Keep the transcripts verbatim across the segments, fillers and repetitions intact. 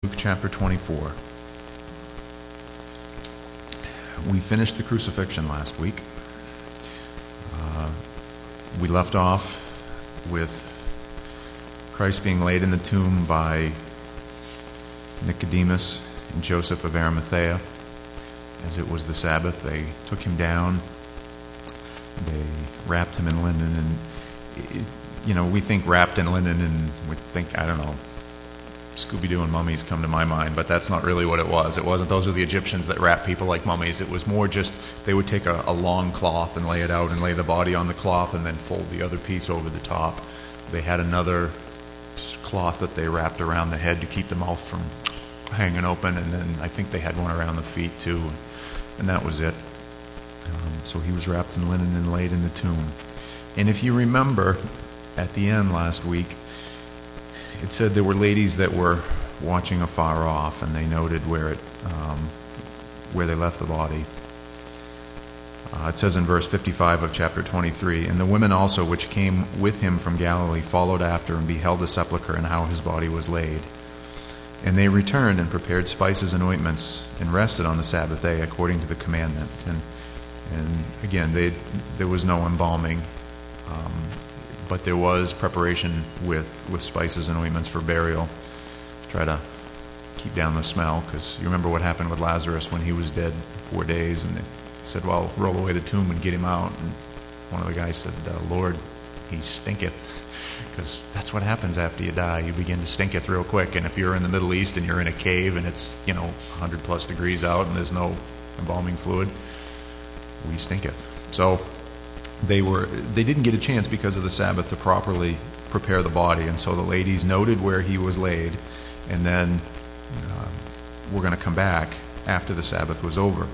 Luke chapter twenty-four. We finished the crucifixion last week. Uh, we left off with Christ being laid in the tomb by Nicodemus and Joseph of Arimathea. As it was the Sabbath, they took him down. They wrapped him in linen, and it, you know, we think wrapped in linen, and we think, I don't know, Scooby-Doo and mummies come to my mind, but that's not really what it was. It wasn't. Those are the Egyptians that wrapped people like mummies. It was more just they would take a, a long cloth and lay it out and lay the body on the cloth and then fold the other piece over the top. They had another cloth that they wrapped around the head to keep the mouth from hanging open, and then I think they had one around the feet too, and that was it. Um, so he was wrapped in linen and laid in the tomb. And if you remember, at the end last week, it said there were ladies that were watching afar off, and they noted where it, um, where they left the body. Uh, it says in verse fifty-five of chapter twenty-three, "And the women also which came with him from Galilee followed after and beheld the sepulchre and how his body was laid. And they returned and prepared spices and ointments and rested on the Sabbath day according to the commandment." And and again, they, there was no embalming. Um, But there was preparation with, with spices and ointments for burial to try to keep down the smell, because you remember what happened with Lazarus when he was dead four days, and they said, well, roll away the tomb and get him out. And one of the guys said, uh, Lord, he stinketh, because that's what happens after you die. You begin to stinketh real quick, and if you're in the Middle East and you're in a cave and it's, you know, one hundred plus degrees out and there's no embalming fluid, we stinketh. So They were. They didn't get a chance because of the Sabbath to properly prepare the body, and so the ladies noted where he was laid, and then uh, we're going to come back after the Sabbath was over.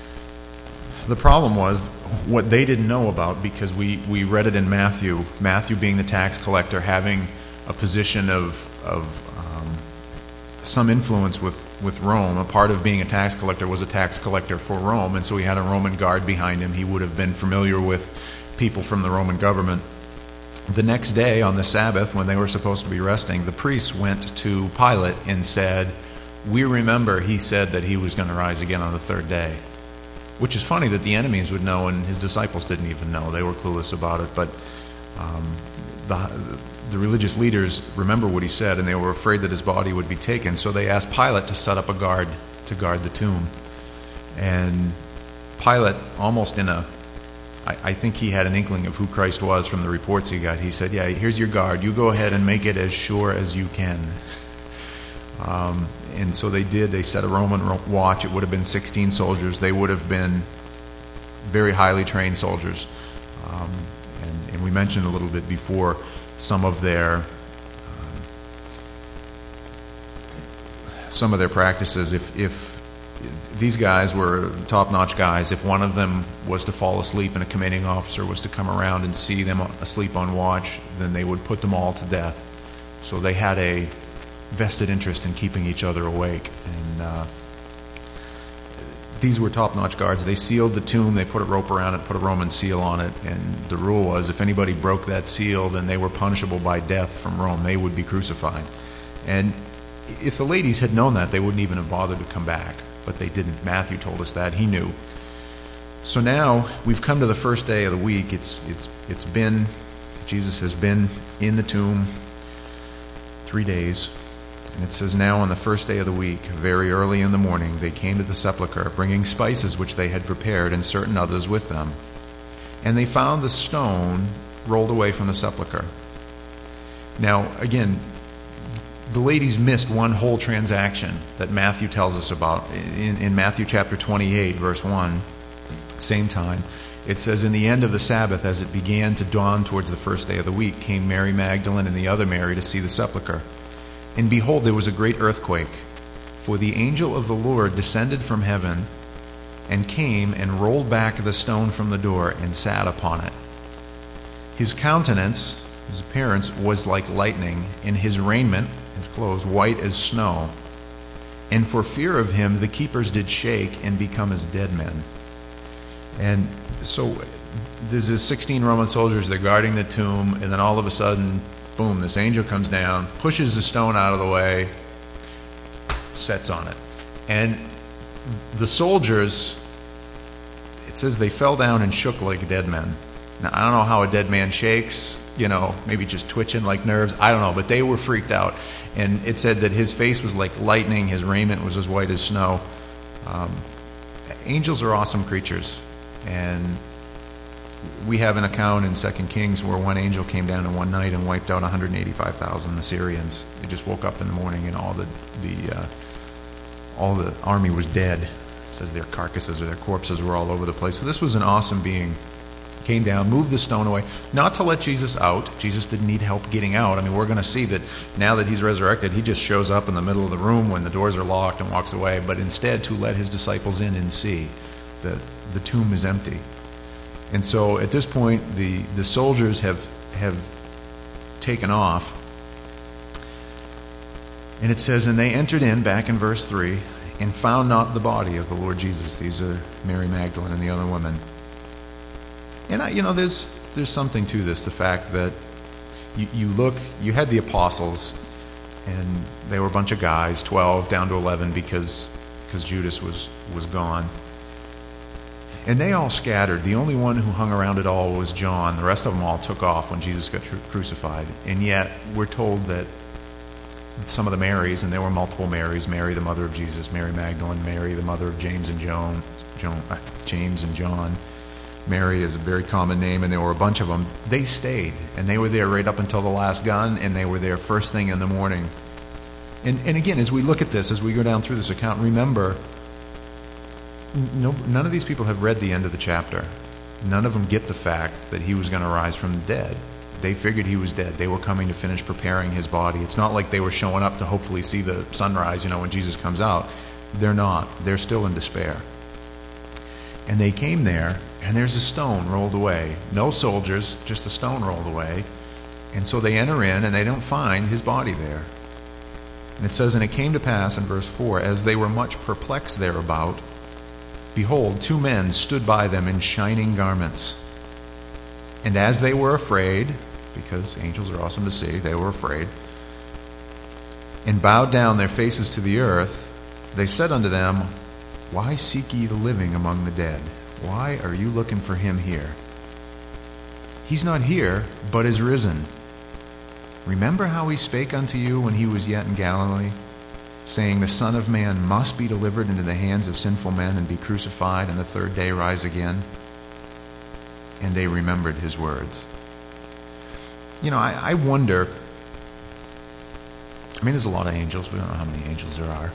The problem was what they didn't know about, because we, we read it in Matthew, Matthew being the tax collector, having a position of, of um, some influence with, with Rome. A part of being a tax collector was a tax collector for Rome, and so he had a Roman guard behind him. He would have been familiar with people from the Roman government. The next day on the Sabbath, when they were supposed to be resting, the priests went to Pilate and said, "We remember he said that he was going to rise again on the third day." Which is funny that the enemies would know and his disciples didn't even know. They were clueless about it, but um, the The religious leaders remember what he said, and they were afraid that his body would be taken. So they asked Pilate to set up a guard to guard the tomb. And Pilate, almost in a, I, I think he had an inkling of who Christ was from the reports he got. He said, yeah, here's your guard. You go ahead and make it as sure as you can. Um, and so they did. They set a Roman watch. It would have been sixteen soldiers. They would have been very highly trained soldiers. Um, and, and we mentioned a little bit before some of their um, some of their practices. If if these guys were top-notch guys, if one of them was to fall asleep and a commanding officer was to come around and see them asleep on watch, then they would put them all to death. So they had a vested interest in keeping each other awake. And uh, these were top-notch guards. They sealed the tomb. They put a rope around it, put a Roman seal on it, and the rule was if anybody broke that seal, then they were punishable by death from Rome. They would be crucified. And if the ladies had known that, they wouldn't even have bothered to come back, but they didn't. Matthew told us that. He knew. So now we've come to the first day of the week. It's it's it's been, Jesus has been in the tomb three days. And it says, now on the first day of the week, very early in the morning, they came to the sepulchre, bringing spices which they had prepared, and certain others with them. And they found the stone rolled away from the sepulchre. Now, again, the ladies missed one whole transaction that Matthew tells us about. In, in Matthew chapter twenty-eight, verse one, same time, it says, in the end of the Sabbath, as it began to dawn towards the first day of the week, came Mary Magdalene and the other Mary to see the sepulchre. And behold, there was a great earthquake, for the angel of the Lord descended from heaven and came and rolled back the stone from the door and sat upon it. His countenance, his appearance, was like lightning, and his raiment, his clothes, white as snow. And for fear of him, the keepers did shake and become as dead men. And so there's this sixteen Roman soldiers, they're guarding the tomb, and then all of a sudden, boom, this angel comes down, pushes the stone out of the way, sets on it. And the soldiers, it says they fell down and shook like dead men. Now, I don't know how a dead man shakes, you know, maybe just twitching like nerves. I don't know, but they were freaked out. And it said that his face was like lightning, his raiment was as white as snow. Um, angels are awesome creatures. And we have an account in Second Kings where one angel came down in one night and wiped out one hundred eighty-five thousand Assyrians. They just woke up in the morning and all the the uh, all the army was dead. It says their carcasses or their corpses were all over the place. So this was an awesome being. Came down, moved the stone away, not to let Jesus out. Jesus didn't need help getting out. I mean, we're going to see that now that he's resurrected, he just shows up in the middle of the room when the doors are locked and walks away, but instead to let his disciples in and see that the tomb is empty. And so at this point, the, the soldiers have have taken off. And it says, and they entered in, back in verse three, and found not the body of the Lord Jesus. These are Mary Magdalene and the other women. And, I, you know, there's there's something to this, the fact that you, you look, you had the apostles, and they were a bunch of guys, twelve down to eleven, because because Judas was, was gone. And they all scattered. The only one who hung around at all was John. The rest of them all took off when Jesus got crucified. And yet we're told that some of the Marys, and there were multiple Marys, Mary the mother of Jesus, Mary Magdalene, Mary the mother of James and John, John uh, James and John, Mary is a very common name, and there were a bunch of them. They stayed, and they were there right up until the last gun, and they were there first thing in the morning. And, and again, as we look at this, as we go down through this account, remember, no, none of these people have read the end of the chapter. None of them get the fact that he was going to rise from the dead. They figured he was dead. They were coming to finish preparing his body. It's not like they were showing up to hopefully see the sunrise, you know, when Jesus comes out. They're not. They're still in despair. And they came there, and there's a stone rolled away. No soldiers, just a stone rolled away. And so they enter in, and they don't find his body there. And it says, and it came to pass in verse four, as they were much perplexed thereabout, behold, two men stood by them in shining garments. And as they were afraid, because angels are awesome to see, they were afraid, and bowed down their faces to the earth, they said unto them, why seek ye the living among the dead? Why are you looking for him here? He's not here, but is risen. Remember how he spake unto you when he was yet in Galilee, saying, the Son of Man must be delivered into the hands of sinful men and be crucified, and the third day rise again? And they remembered his words. You know, I, I wonder, I mean, there's a lot of angels. We don't know how many angels there are.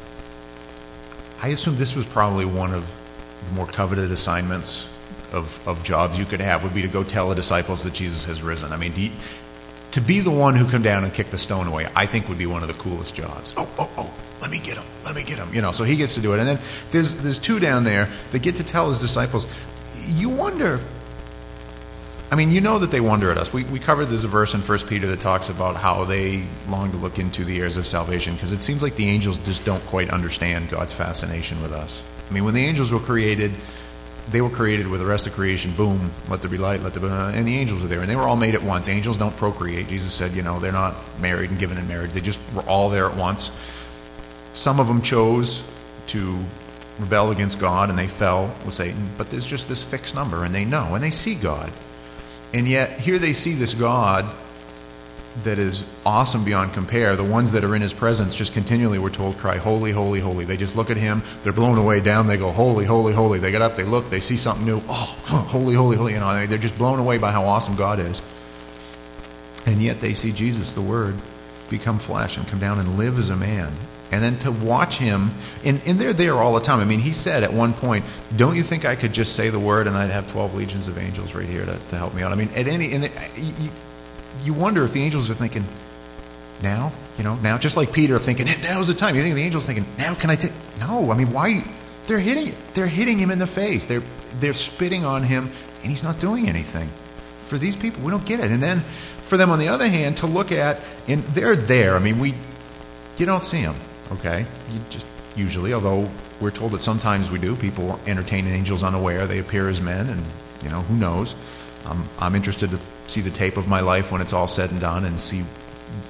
I assume this was probably one of the more coveted assignments of, of jobs you could have, would be to go tell the disciples that Jesus has risen. I mean, you, to be the one who come down and kick the stone away, I think would be one of the coolest jobs. Oh, oh, oh, let me get him, let me get him. You know, so he gets to do it. And then there's there's two down there that get to tell his disciples. You wonder, I mean, you know that they wonder at us. We we covered there's a verse in First Peter that talks about how they long to look into the heirs of salvation, because it seems like the angels just don't quite understand God's fascination with us. I mean, when the angels were created, they were created with the rest of creation. Boom, let there be light, let there be, uh, and the angels were there, and they were all made at once. Angels don't procreate. Jesus said, you know, they're not married and given in marriage. They just were all there at once. Some of them chose to rebel against God, and they fell with Satan, but there's just this fixed number, and they know, and they see God. And yet, here they see this God that is awesome beyond compare. The ones that are in his presence just continually, we're told, cry, holy, holy, holy. They just look at him, they're blown away, down, they go, holy, holy, holy. They get up, they look, they see something new, oh, holy, holy, holy. You know, they're just blown away by how awesome God is. And yet they see Jesus, the Word, become flesh and come down and live as a man. And then to watch him, and, and they're there all the time. I mean, he said at one point, don't you think I could just say the word and I'd have twelve legions of angels right here to, to help me out? I mean, at any, and you, you wonder if the angels are thinking, now, you know, now, just like Peter thinking, now's the time. You think the angels thinking, now can I take, no, I mean, why, they're hitting it. They're hitting him in the face. They're, they're spitting on him, and he's not doing anything. For these people, we don't get it. And then for them, on the other hand, to look at, and they're there. I mean, we, you don't see them. Okay, you just usually, although we're told that sometimes we do. People entertain angels unaware. They appear as men, and, you know, who knows? Um, I'm interested to see the tape of my life when it's all said and done and see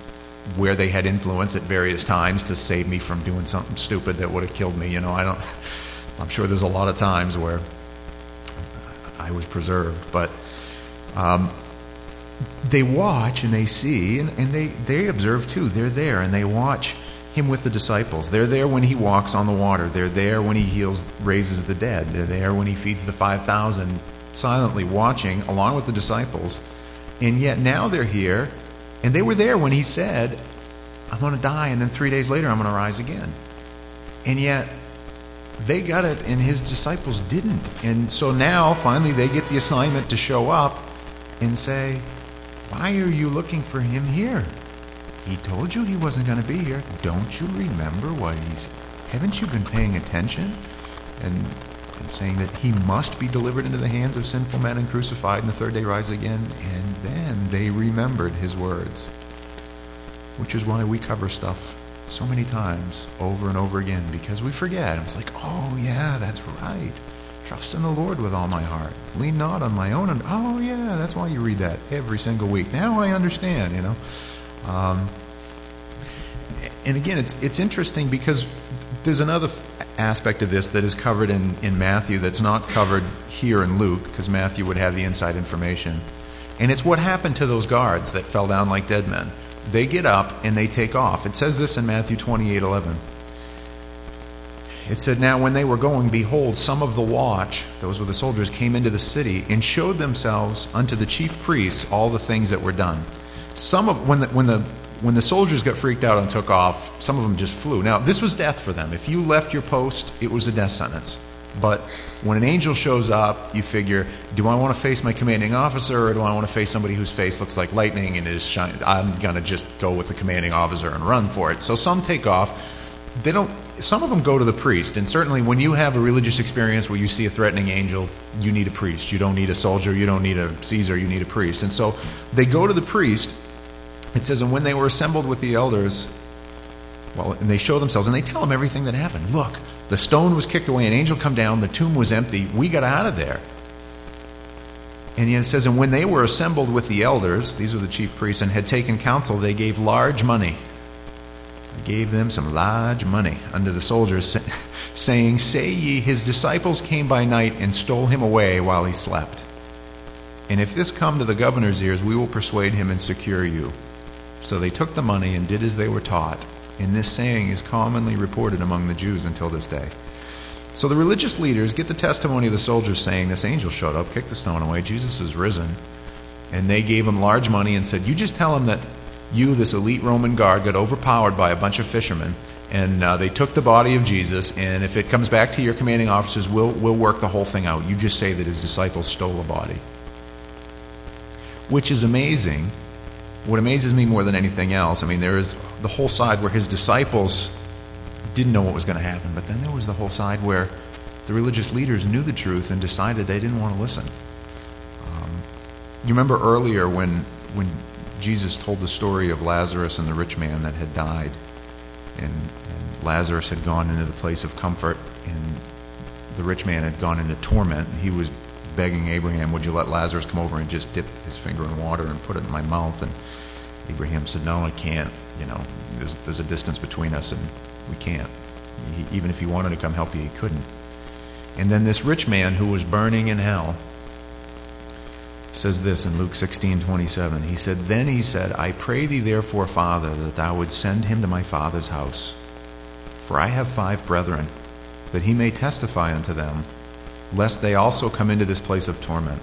where they had influence at various times to save me from doing something stupid that would have killed me. You know, I don't, I'm sure there's a lot of times where I was preserved, but um, they watch and they see, and, and they, they observe too. They're there and they watch him with the disciples. They're there when he walks on the water. They're there when he heals, raises the dead. They're there when he feeds the five thousand, silently watching along with the disciples. And yet now they're here, and they were there when he said, I'm going to die, and then three days later I'm going to rise again. And yet they got it, and his disciples didn't. And so now, finally, they get the assignment to show up and say, why are you looking for him here? He told you he wasn't going to be here. Don't you remember what he's... Haven't you been paying attention? And, and saying that he must be delivered into the hands of sinful men and crucified, and the third day rise again. And then they remembered his words. Which is why we cover stuff so many times over and over again, because we forget. It's like, oh yeah, that's right. Trust in the Lord with all my heart. Lean not on my own. And oh yeah, that's why you read that every single week. Now I understand, you know. Um, and again, it's it's interesting because there's another aspect of this that is covered in, in Matthew that's not covered here in Luke, because Matthew would have the inside information. And it's what happened to those guards that fell down like dead men. They get up and they take off. It says this in Matthew twenty-eight eleven. It said, now when they were going, behold, some of the watch, those were the soldiers, came into the city and showed themselves unto the chief priests all the things that were done. Some of when the when the when the soldiers got freaked out and took off, some of them just flew. Now this was death for them. If you left your post, it was a death sentence. But when an angel shows up, you figure, do I want to face my commanding officer, or do I want to face somebody whose face looks like lightning and is shining? I'm going to just go with the commanding officer and run for it. So some take off. They don't. Some of them go to the priest. And certainly when you have a religious experience where you see a threatening angel, you need a priest. You don't need a soldier. You don't need a Caesar. You need a priest. And so they go to the priest. It says, and when they were assembled with the elders, well, and they show themselves, and they tell them everything that happened. Look, the stone was kicked away, an angel come down, the tomb was empty, we got out of there. And yet it says, and when they were assembled with the elders, these were the chief priests, and had taken counsel, they gave large money. They gave them some large money unto the soldiers, saying, say ye, his disciples came by night and stole him away while he slept. And if this come to the governor's ears, we will persuade him and secure you. So they took the money and did as they were taught. And this saying is commonly reported among the Jews until this day. So the religious leaders get the testimony of the soldiers saying, this angel showed up, kicked the stone away, Jesus is risen. And they gave him large money and said, you just tell him that you, this elite Roman guard, got overpowered by a bunch of fishermen, and uh, they took the body of Jesus, and if it comes back to your commanding officers, we'll, we'll work the whole thing out. You just say that his disciples stole the body. Which is amazing. What amazes me more than anything else, I mean, there is the whole side where his disciples didn't know what was going to happen, but then there was the whole side where the religious leaders knew the truth and decided they didn't want to listen. Um, you remember earlier when when Jesus told the story of Lazarus and the rich man that had died, and, and Lazarus had gone into the place of comfort, and the rich man had gone into torment, and he was begging Abraham, would you let Lazarus come over and just dip his finger in water and put it in my mouth? And Abraham said, no, I can't. You know, there's, there's a distance between us, and we can't. He, even if he wanted to come help you, he couldn't. And then this rich man who was burning in hell says this in Luke sixteen twenty-seven. He said, then he said, I pray thee therefore, Father, that thou would send him to my father's house. For I have five brethren, that he may testify unto them, lest they also come into this place of torment.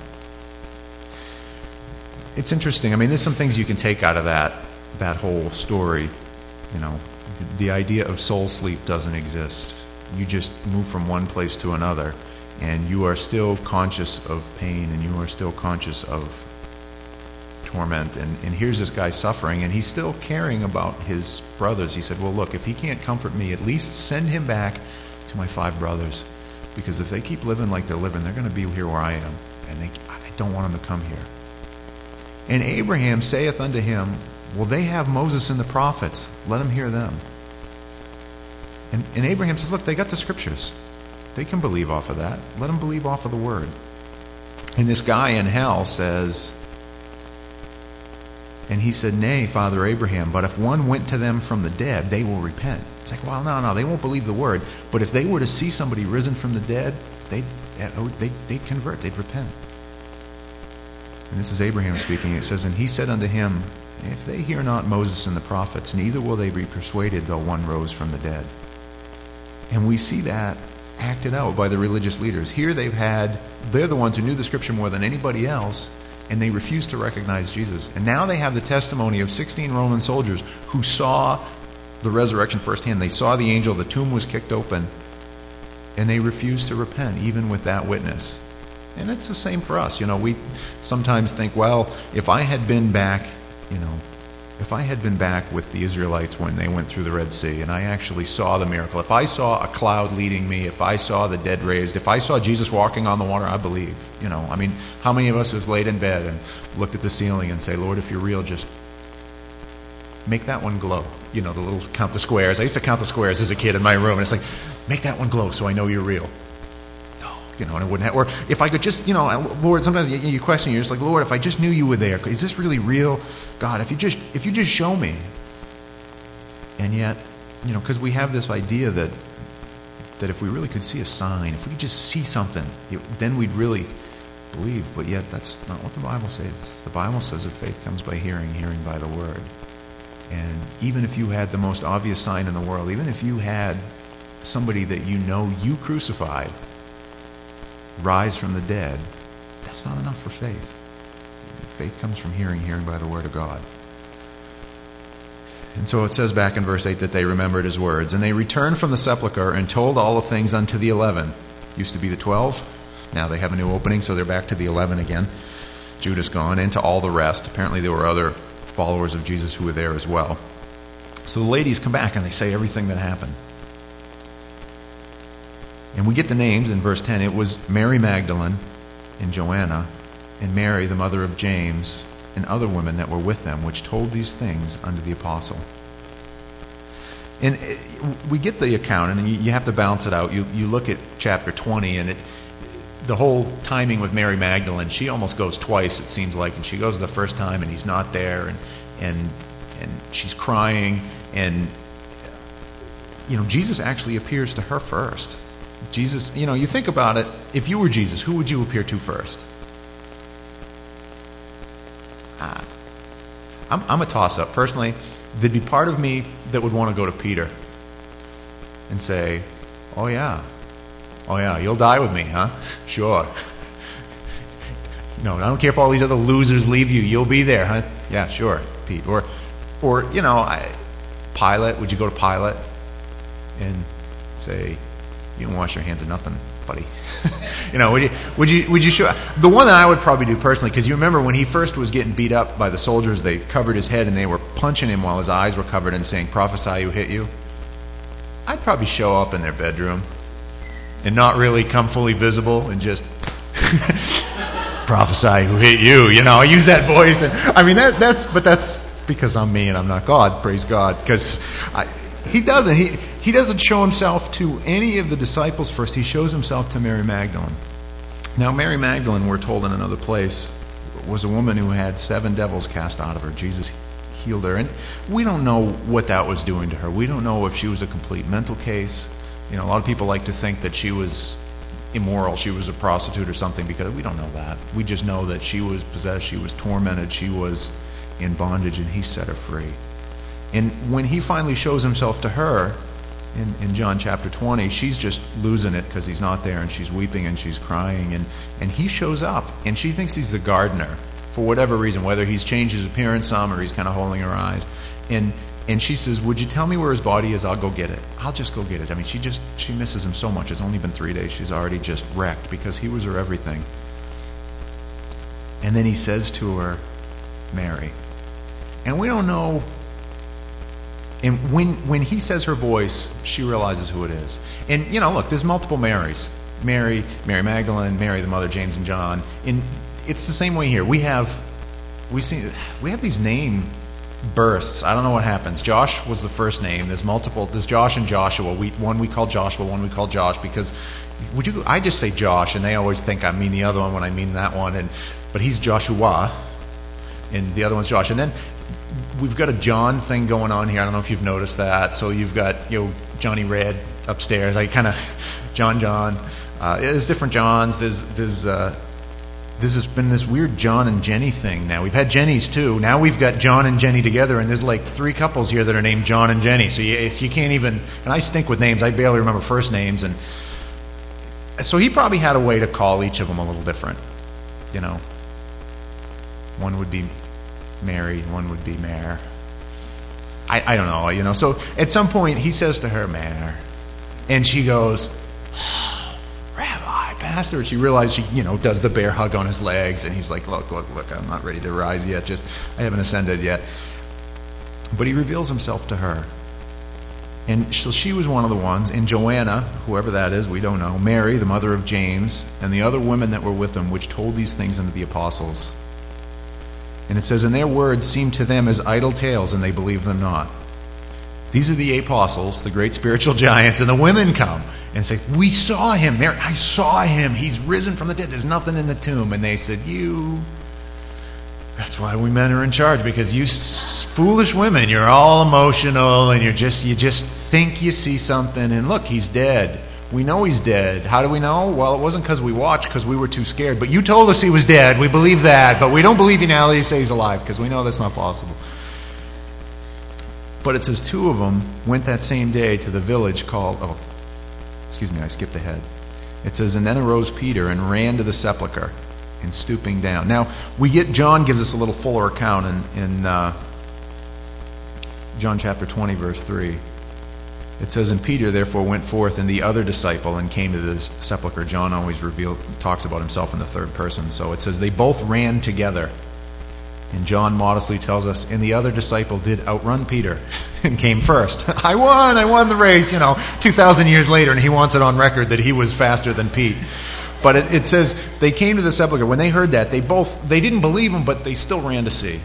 It's interesting. I mean, there's some things you can take out of that that whole story. You know, the, the idea of soul sleep doesn't exist. You just move from one place to another, and you are still conscious of pain, and you are still conscious of torment. And, and here's this guy suffering, and he's still caring about his brothers. He said, well, look, if he can't comfort me, at least send him back to my five brothers. Because if they keep living like they're living, they're going to be here where I am. And they, I don't want them to come here. And Abraham saith unto him, well, they have Moses and the prophets. Let them hear them. And, and Abraham says, look, they got the scriptures. They can believe off of that. Let them believe off of the word. And this guy in hell says, And he said, nay, Father Abraham, but if one went to them from the dead, they will repent. It's like, well, no, no, they won't believe the word. But if they were to see somebody risen from the dead, they'd, they'd, they'd convert, they'd repent. And this is Abraham speaking. It says, and he said unto him, if they hear not Moses and the prophets, neither will they be persuaded, though one rose from the dead. And we see that acted out by the religious leaders. Here they've had, they're the ones who knew the scripture more than anybody else, and they refused to recognize Jesus. And now they have the testimony of sixteen Roman soldiers who saw the resurrection firsthand. They saw the angel, the tomb was kicked open, and they refused to repent, even with that witness. And it's the same for us. You know, we sometimes think, well, if I had been back, you know, if I had been back with the Israelites when they went through the Red Sea and I actually saw the miracle, if I saw a cloud leading me, if I saw the dead raised, if I saw Jesus walking on the water, I believe. You know, I mean, how many of us have laid in bed and looked at the ceiling and say, Lord, if you're real, just make that one glow. You know, the little count the squares. I used to count the squares as a kid in my room, and it's like, make that one glow so I know you're real. You know, and it wouldn't have, or if I could just, you know, Lord, sometimes you, you question, you're just like, Lord, if I just knew you were there, is this really real? God, if you just, if you just show me. And yet, you know, because we have this idea that, that if we really could see a sign, if we could just see something, it, then we'd really believe. But yet, that's not what the Bible says. The Bible says that faith comes by hearing, hearing by the word. And even if you had the most obvious sign in the world, even if you had somebody that you know you crucified rise from the dead, that's not enough for faith. Faith comes from hearing, hearing by the word of God. And so it says back in verse eight that they remembered his words. And they returned from the sepulchre and told all the things unto the eleven. Used to be the twelve. Now they have a new opening, so they're back to the eleven again. Judas gone, and to all the rest. Apparently there were other followers of Jesus who were there as well. So the ladies come back and they say everything that happened. And we get the names in verse ten. It was Mary Magdalene and Joanna and Mary, the mother of James, and other women that were with them, which told these things unto the apostle. And we get the account, and you have to balance it out. You you look at chapter twenty, and it the whole timing with Mary Magdalene, she almost goes twice, it seems like. And she goes the first time, and he's not there, and and and she's crying, and you know, Jesus actually appears to her first. Jesus, you know, you think about it, if you were Jesus, who would you appear to first? Ah, I'm, I'm a toss-up. Personally, there'd be part of me that would want to go to Peter and say, oh yeah, oh yeah, you'll die with me, huh? Sure. No, I don't care if all these other losers leave you, you'll be there, huh? Yeah, sure, Pete. Or, or you know, I, Pilate, would you go to Pilate and say, you don't wash your hands of nothing, buddy. you know, would you, would you, would you show, the one that I would probably do personally, because you remember when he first was getting beat up by the soldiers, they covered his head and they were punching him while his eyes were covered and saying, prophesy who hit you. I'd probably show up in their bedroom and not really come fully visible and just prophesy who hit you. You know, I use that voice. And I mean, that, that's, but that's because I'm me and I'm not God. Praise God. Because he doesn't. He, He doesn't show himself to any of the disciples first. He shows himself to Mary Magdalene. Now, Mary Magdalene, we're told in another place, was a woman who had seven devils cast out of her. Jesus healed her. And we don't know what that was doing to her. We don't know if she was a complete mental case. You know, a lot of people like to think that she was immoral, she was a prostitute or something, because we don't know that. We just know that she was possessed, she was tormented, she was in bondage, and he set her free. And when he finally shows himself to her, In, in John chapter twenty, she's just losing it because he's not there, and she's weeping and she's crying, and, and he shows up, and she thinks he's the gardener for whatever reason, whether he's changed his appearance some or he's kind of holding her eyes. And and she says, would you tell me where his body is? I'll go get it. I'll just go get it. I mean, she just, she misses him so much. It's only been three days. She's already just wrecked because he was her everything. And then he says to her, Mary. And we don't know. And when when he says her voice, she realizes who it is. And, you know, look, there's multiple Marys. Mary, Mary Magdalene, Mary, the mother of James and John. And it's the same way here. We have we see we have these name bursts. I don't know what happens. Josh was the first name. There's multiple. There's Josh and Joshua. We, one we call Joshua, one we call Josh, because would you? I just say Josh, and they always think I mean the other one when I mean that one. And but he's Joshua, and the other one's Josh. And then we've got a John thing going on here. I don't know if you've noticed that. So you've got, you know, Johnny Red upstairs. I kind of John John. Uh, there's different Johns. There's there's uh, this has been this weird John and Jenny thing. Now we've had Jennies too. Now we've got John and Jenny together, and there's like three couples here that are named John and Jenny. So you so you can't even. And I stink with names. I barely remember first names, and so he probably had a way to call each of them a little different. You know, one would be Mary, one would be Mare. I, I don't know, you know. So at some point he says to her, Mare, and she goes, oh, Rabbi, Pastor. And she realizes she, you know, does the bear hug on his legs, and he's like, look, look, look, I'm not ready to rise yet. Just, I haven't ascended yet. But he reveals himself to her. And so she was one of the ones, and Joanna, whoever that is, we don't know, Mary, the mother of James, and the other women that were with them, which told these things unto the apostles. And it says, and their words seemed to them as idle tales, and they believed them not. These are the apostles, the great spiritual giants, and the women come and say, we saw him, Mary, I saw him, he's risen from the dead, there's nothing in the tomb. And they said, you... That's why we men are in charge, because you foolish women, you're all emotional, and you're just you just think you see something, and look, he's dead. We know he's dead. How do we know? Well, it wasn't because we watched, because we were too scared. But you told us he was dead. We believe that, but we don't believe you now that you say he's alive, because we know that's not possible. But it says two of them went that same day to the village called, oh, excuse me, I skipped ahead. It says, and then arose Peter and ran to the sepulchre, and stooping down. Now, we get, John gives us a little fuller account in, in uh, John chapter twenty, verse three. It says, and Peter therefore went forth, and the other disciple, and came to the sepulchre. John always revealed, talks about himself in the third person. So it says, they both ran together. And John modestly tells us, and the other disciple did outrun Peter and came first. I won, I won the race, you know, two thousand years later, and he wants it on record that he was faster than Pete. But it, it says they came to the sepulchre. When they heard that, they both, they didn't believe him, but they still ran to see.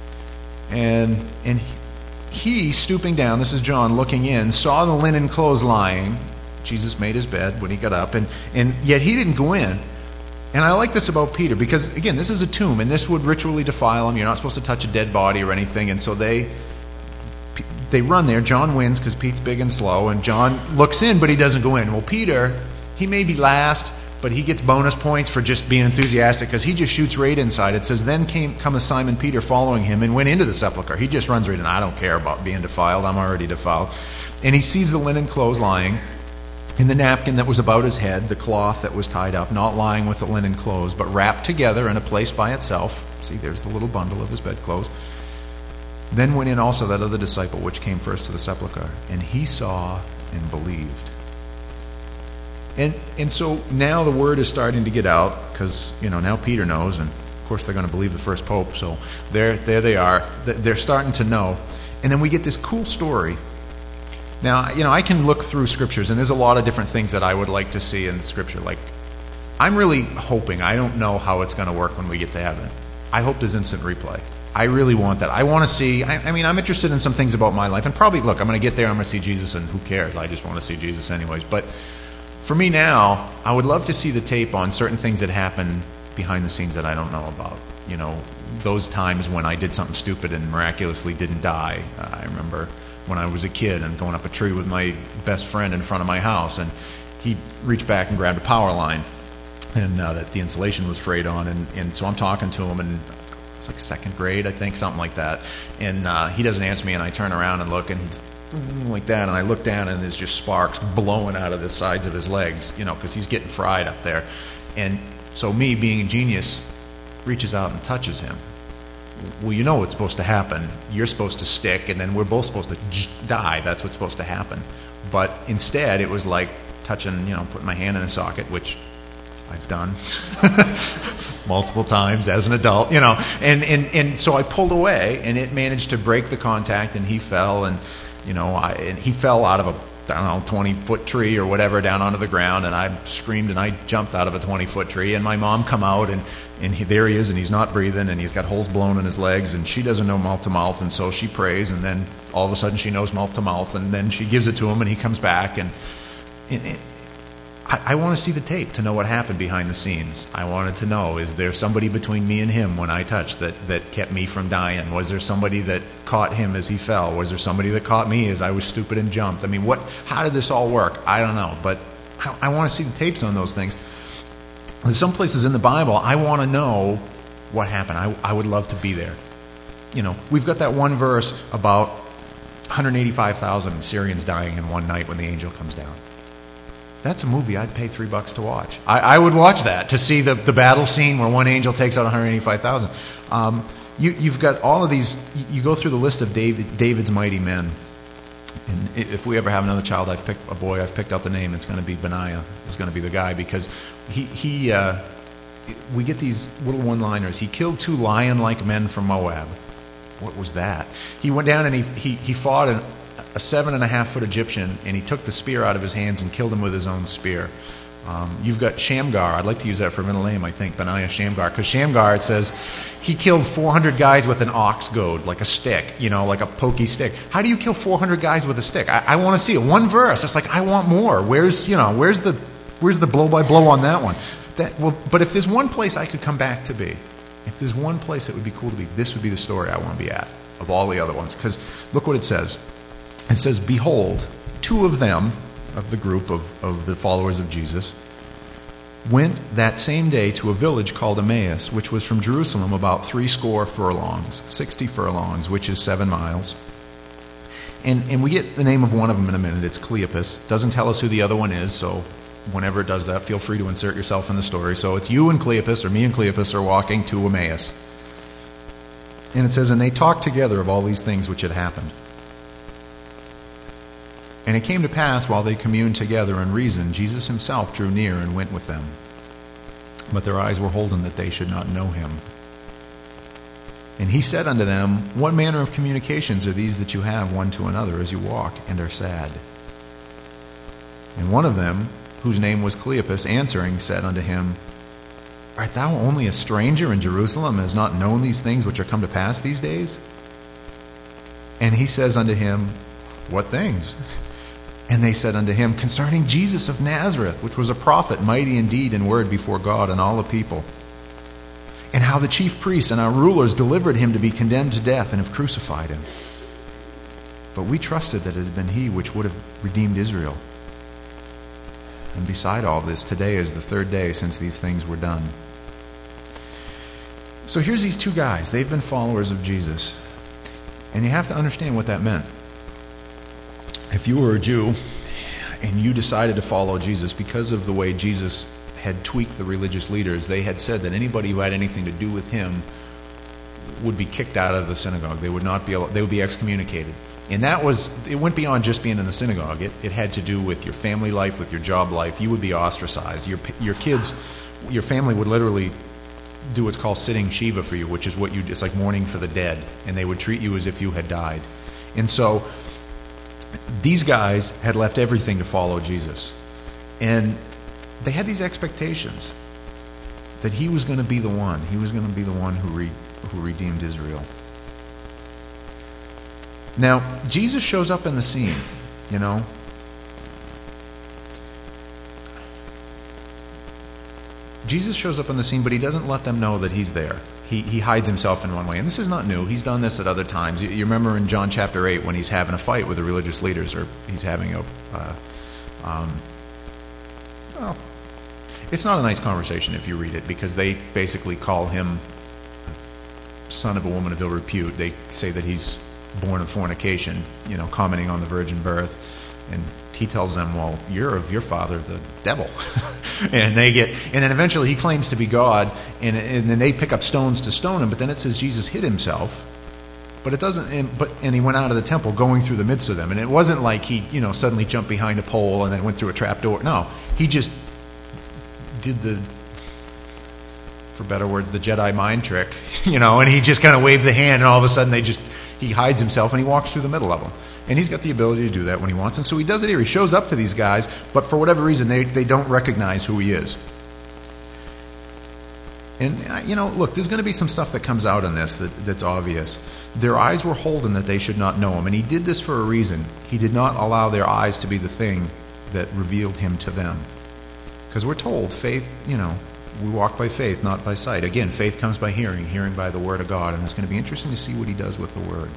And and he, stooping down, this is John looking in, saw the linen clothes lying. Jesus made his bed when he got up, and, and yet he didn't go in. And I like this about Peter, because, again, this is a tomb, and this would ritually defile him. You're not supposed to touch a dead body or anything. And so they they run there. John wins because Pete's big and slow, and John looks in, but he doesn't go in. Well, Peter, he may be last, but he gets bonus points for just being enthusiastic, because he just shoots right inside. It says, then came cometh Simon Peter following him, and went into the sepulchre. He just runs right in. I don't care about being defiled. I'm already defiled. And he sees the linen clothes lying, in the napkin that was about his head, the cloth that was tied up, not lying with the linen clothes, but wrapped together in a place by itself. See, there's the little bundle of his bedclothes. Then went in also that other disciple, which came first to the sepulchre, and he saw and believed. And and so now the word is starting to get out, because, you know, now Peter knows, and of course they're going to believe the first pope, so there, there they are. They're starting to know. And then we get this cool story. Now, you know, I can look through scriptures, and there's a lot of different things that I would like to see in scripture. Like, I'm really hoping, I don't know how it's going to work when we get to heaven. I hope there's instant replay. I really want that. I want to see, I, I mean, I'm interested in some things about my life, and probably, look, I'm going to get there, I'm going to see Jesus, and who cares? I just want to see Jesus anyways. But for me now, I would love to see the tape on certain things that happen behind the scenes that I don't know about. You know, those times when I did something stupid and miraculously didn't die. Uh, I remember when I was a kid and going up a tree with my best friend in front of my house, and he reached back and grabbed a power line, and uh, that the insulation was frayed on, and, and so I'm talking to him, and it's like second grade, I think, something like that, and uh, he doesn't answer me, and I turn around and look, and he's like that, and I look down, and there's just sparks blowing out of the sides of his legs, you know, because he's getting fried up there. And so me, being a genius, reaches out and touches him. Well, you know what's supposed to happen. You're supposed to stick, and then we're both supposed to die. That's what's supposed to happen. But instead, it was like touching, you know, putting my hand in a socket, which I've done multiple times as an adult, you know. And, and, and so I pulled away, and it managed to break the contact, and he fell, and, you know, I, and he fell out of a, I don't know, twenty-foot tree or whatever down onto the ground, and I screamed, and I jumped out of a twenty-foot tree, and my mom come out, and And he, there he is, and he's not breathing, and he's got holes blown in his legs, and she doesn't know mouth to mouth, and so she prays, and then all of a sudden she knows mouth to mouth, and then she gives it to him, and he comes back, and, and it, I, I want to see the tape to know what happened behind the scenes. I wanted to know, is there somebody between me and him when I touched that, that kept me from dying? Was there somebody that caught him as he fell? Was there somebody that caught me as I was stupid and jumped? I mean, what? How did this all work? I don't know, but I, I want to see the tapes on those things. There's some places in the Bible I want to know what happened. I, I would love to be there. You know, we've got that one verse about one hundred eighty-five thousand Syrians dying in one night when the angel comes down. That's a movie I'd pay three bucks to watch. I, I would watch that, to see the, the battle scene where one angel takes out one hundred eighty-five thousand. Um, you, you've got all of these, you go through the list of David, David's mighty men. And if we ever have another child, I've picked a boy, I've picked out the name, it's going to be Benaiah. It's going to be the guy, because he, he uh, we get these little one-liners. He killed two lion-like men from Moab. What was that? He went down and he, he, he fought an, a seven and a half foot Egyptian, and he took the spear out of his hands and killed him with his own spear. Um, you've got Shamgar. I'd like to use that for a middle name, I think, Benaiah Shamgar. Because Shamgar, it says, he killed four hundred guys with an ox goad, like a stick, you know, like a pokey stick. How do you kill four hundred guys with a stick? I, I want to see it. One verse. It's like, I want more. Where's, you know, where's the, where's the blow by blow on that one? That, well, but if there's one place I could come back to be, if there's one place that would be cool to be, this would be the story I want to be at of all the other ones. Because look what it says. It says, behold, two of them, of the group of, of the followers of Jesus, went that same day to a village called Emmaus, which was from Jerusalem about three score furlongs, sixty furlongs, which is seven miles. And, and we get the name of one of them in a minute. It's Cleopas. Doesn't tell us who the other one is, so whenever it does that, feel free to insert yourself in the story. So it's you and Cleopas, or me and Cleopas, are walking to Emmaus. And it says, and they talked together of all these things which had happened. And it came to pass, while they communed together and reasoned, Jesus himself drew near and went with them. But their eyes were holden that they should not know him. And he said unto them, what manner of communications are these that you have one to another as you walk and are sad? And one of them, whose name was Cleopas, answering, said unto him, art thou only a stranger in Jerusalem, and hast not known these things which are come to pass these days? And he says unto him, what things? And they said unto him, concerning Jesus of Nazareth, which was a prophet, mighty in deed and word before God and all the people. And how the chief priests and our rulers delivered him to be condemned to death and have crucified him. But we trusted that it had been he which would have redeemed Israel. And beside all this, today is the third day since these things were done. So here's these two guys. They've been followers of Jesus. And you have to understand what that meant. If you were a Jew and you decided to follow Jesus because of the way Jesus had tweaked the religious leaders, they had said that anybody who had anything to do with him would be kicked out of the synagogue. They would not be able, they would be excommunicated. And that was, it went beyond just being in the synagogue. It, it had to do with your family life, with your job life. You would be ostracized. Your your kids, your family would literally do what's called sitting Shiva for you, which is what you, it's like mourning for the dead. And they would treat you as if you had died. And so these guys had left everything to follow Jesus. And they had these expectations that he was going to be the one. He was going to be the one who re, who redeemed Israel. Now, Jesus shows up in the scene, you know. Jesus shows up in the scene, but he doesn't let them know that he's there. He, he hides himself in one way. And this is not new. He's done this at other times. You, you remember in John chapter eight when he's having a fight with the religious leaders, or he's having a... Uh, um, well, it's not a nice conversation if you read it, because they basically call him son of a woman of ill repute. They say that he's born of fornication, you know, commenting on the virgin birth. And he tells them, well, you're of your father, the devil. and they get, and then eventually he claims to be God, and, and then they pick up stones to stone him. But then it says Jesus hid himself. But it doesn't, and, but, and he went out of the temple going through the midst of them. And it wasn't like he, you know, suddenly jumped behind a pole and then went through a trap door. No, he just did the, for better words, the Jedi mind trick, you know, and he just kind of waved the hand, and all of a sudden they just, he hides himself and he walks through the middle of them. And he's got the ability to do that when he wants. And so he does it here. He shows up to these guys, but for whatever reason, they, they don't recognize who he is. And, you know, look, there's going to be some stuff that comes out in this that, that's obvious. Their eyes were holden that they should not know him. And he did this for a reason. He did not allow their eyes to be the thing that revealed him to them. Because we're told faith, you know, we walk by faith, not by sight. Again, faith comes by hearing, hearing by the Word of God, and it's going to be interesting to see what he does with the Word.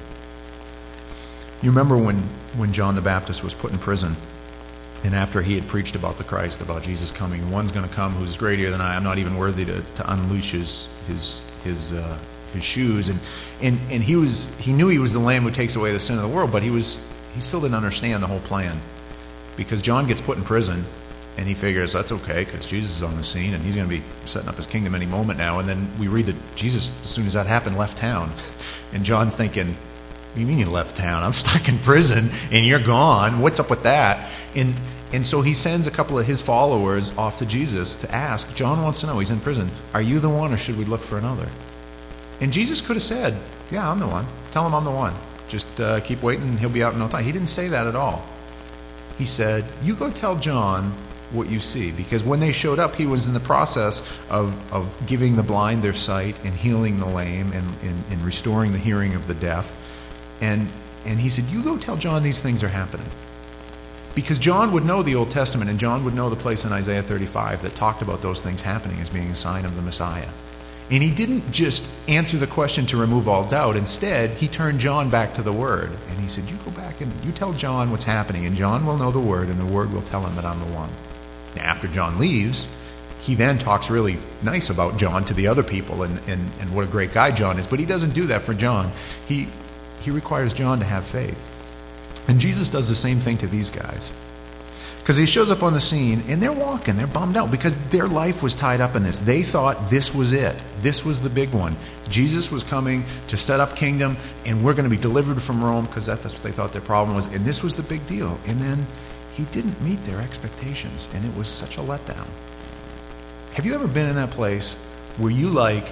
You remember when, when John the Baptist was put in prison, and after he had preached about the Christ, about Jesus coming, one's going to come who's greater than I. I'm not even worthy to, to unleash his his his uh, his shoes. And, and and he was he knew he was the Lamb who takes away the sin of the world, but he was he still didn't understand the whole plan, because John gets put in prison, and he figures that's okay because Jesus is on the scene and he's going to be setting up his kingdom any moment now. And then we read that Jesus, as soon as that happened, left town, and John's thinking, what do you mean you left town? I'm stuck in prison and you're gone. What's up with that? And and so he sends a couple of his followers off to Jesus to ask. John wants to know, he's in prison, are you the one or should we look for another? And Jesus could have said, yeah, I'm the one. Tell him I'm the one. Just uh, keep waiting and he'll be out in no time. He didn't say that at all. He said, you go tell John what you see. Because when they showed up, he was in the process of, of giving the blind their sight and healing the lame and, and, and restoring the hearing of the deaf. And and he said, you go tell John these things are happening. Because John would know the Old Testament, and John would know the place in Isaiah thirty-five that talked about those things happening as being a sign of the Messiah. And he didn't just answer the question to remove all doubt. Instead, he turned John back to the Word. And he said, you go back and you tell John what's happening, and John will know the Word, and the Word will tell him that I'm the one. Now, after John leaves, he then talks really nice about John to the other people and, and, and what a great guy John is. But he doesn't do that for John. He He requires John to have faith. And Jesus does the same thing to these guys. Because he shows up on the scene, and they're walking. They're bummed out because their life was tied up in this. They thought this was it. This was the big one. Jesus was coming to set up kingdom, and we're going to be delivered from Rome, because that, that's what they thought their problem was. And this was the big deal. And then he didn't meet their expectations, and it was such a letdown. Have you ever been in that place where you like...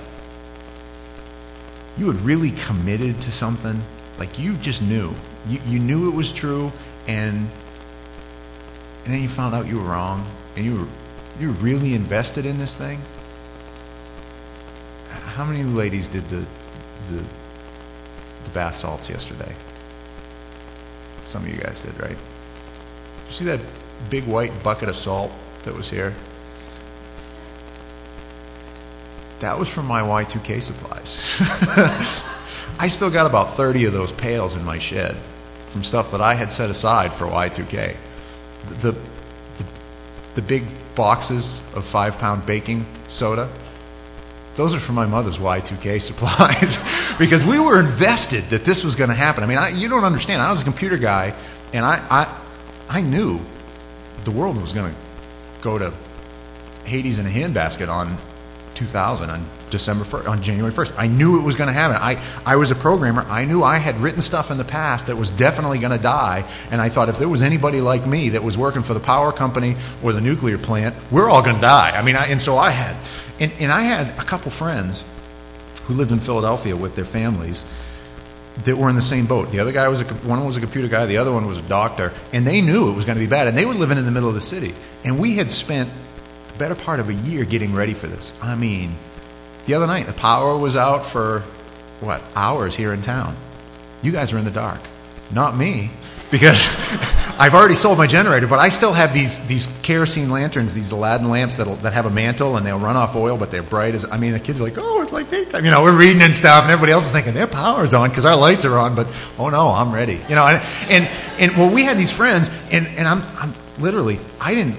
you had really committed to something, like you just knew. You, you knew it was true, and and then you found out you were wrong, and you were you were really invested in this thing? How many ladies did the the, the bath salts yesterday? Some of you guys did, right? Did you see that big white bucket of salt that was here? That was from my Y two K supplies. I still got about thirty of those pails in my shed from stuff that I had set aside for Y two K. The, the, the big boxes of five-pound baking soda, those are from my mother's Y two K supplies because we were invested that this was going to happen. I mean, I, you don't understand. I was a computer guy, and I, I, I knew the world was going to go to Hades in a handbasket on two thousand, on December first, on January first. I knew it was going to happen. I, I was a programmer. I knew I had written stuff in the past that was definitely going to die, and I thought if there was anybody like me that was working for the power company or the nuclear plant, we're all going to die. I mean, I, and so I had, and, and I had a couple friends who lived in Philadelphia with their families that were in the same boat. The other guy was a, one was a computer guy, the other one was a doctor, and they knew it was going to be bad, and they were living in the middle of the city, and we had spent the better part of a year getting ready for this. I mean, the other night, the power was out for, what, hours here in town. You guys are in the dark. Not me, because I've already sold my generator, but I still have these these kerosene lanterns, these Aladdin lamps that that have a mantle, and they'll run off oil, but they're bright as, I mean, the kids are like, oh, it's like daytime. You know, we're reading and stuff, and everybody else is thinking, their power's on because our lights are on, but, oh no, I'm ready. You know, and, and, and well, we had these friends, and, and I'm, I'm literally, I didn't,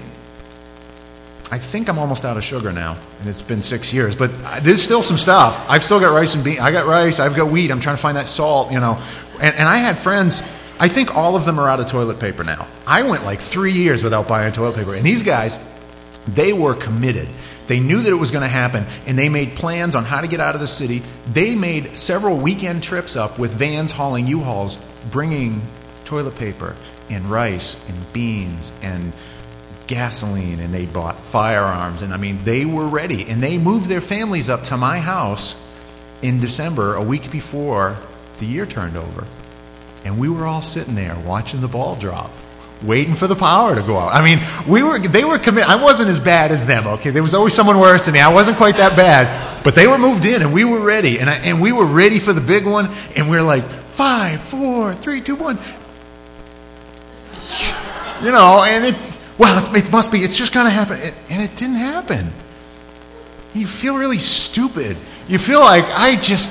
I think I'm almost out of sugar now, and it's been six years, but there's still some stuff. I've still got rice and beans. I got rice. I've got wheat. I'm trying to find that salt, you know. And, and I had friends, I think all of them are out of toilet paper now. I went like three years without buying toilet paper. And these guys, they were committed. They knew that it was going to happen, and they made plans on how to get out of the city. They made several weekend trips up with vans hauling U-Hauls, bringing toilet paper and rice and beans and gasoline, and they bought firearms, and I mean, they were ready, and they moved their families up to my house in December, a week before the year turned over, and we were all sitting there watching the ball drop, waiting for the power to go out. I mean, we were, they were committed. I wasn't as bad as them, okay? There was always someone worse than me. I wasn't quite that bad, but they were moved in, and we were ready, and I, and we were ready for the big one, and we were like, five, four, three, two, one, you know, and it. well, it's, it must be, it's just going to happen. And it didn't happen. You feel really stupid. You feel like, I just,